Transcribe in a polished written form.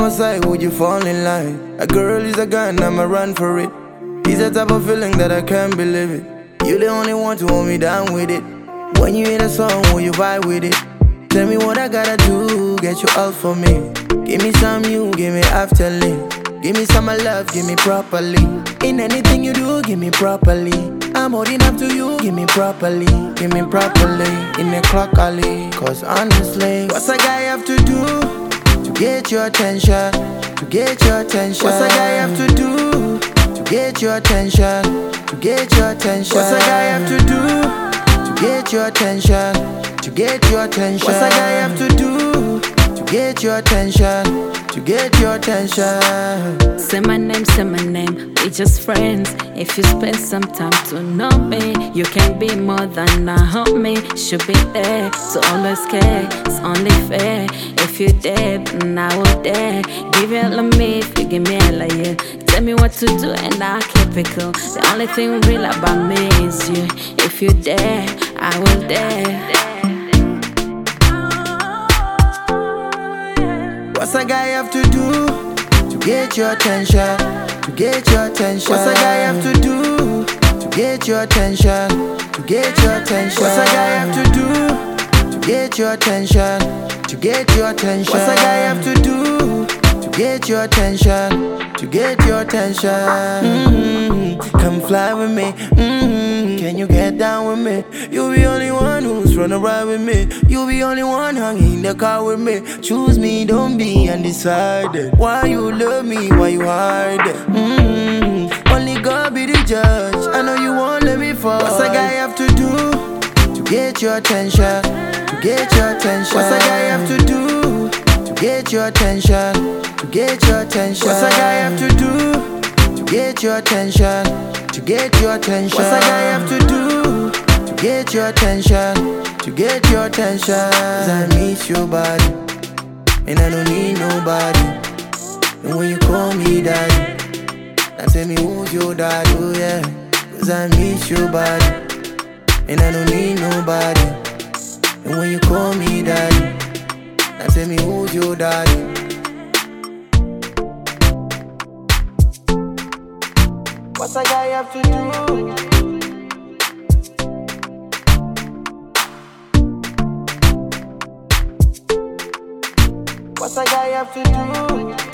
my side, would you fall in line? A girl is a gun, I'ma run for it. It's a type of feeling that I can't believe it. You the only one to hold me down with it. When you hear the song, will you vibe with it? Tell me what I gotta do, get you out for me. Give me some you, give me afterly. Give me some of love, give me properly. In anything you do, give me properly. I'm holding up to you, give me properly. Give me properly, in the clock alley. Cause honestly, what's a guy have to do to get your attention? To get your attention. What's a guy have to do to get your attention? To get your attention. What's a guy have to do to get your attention? To get your attention. What's a guy have to do to get your attention? To get your attention. Say my name, we just friends. If you spend some time to know me, you can be more than a homie. Should be there to always care, it's only fair. If you dare, then I will dare. Give it all of me if you give me all of you. Tell me what to do and I'll keep it cool. The only thing real about me is you. If you dare, I will dare. What's a guy have to do to get your attention? To get your attention. What's a guy have to do to get your attention? To get your attention. What's a guy have to do to get your attention? To get your attention. What's a guy have to do to get your attention? To get your attention. Come fly with me. Can you get down with me? You be only one who's running ride with me. You be only one hanging in the car with me. Choose me, don't be undecided. Why you love me, why you hide it? Only God be the judge. I know you won't let me fall. What's a guy have to do to get your attention? To get your attention. What's a guy have to do to get your attention? To get your attention. What's a guy have to do to get your attention? To get your attention. What's a guy have to do to get your attention? To get your attention. 'Cause I miss your body and I don't need nobody. And when you call me daddy, now tell me who's your daddy, oh yeah. 'Cause I miss your body and I don't need nobody. And when you call me daddy, now tell me who's your daddy. What's a guy have to do? What's a guy have to do?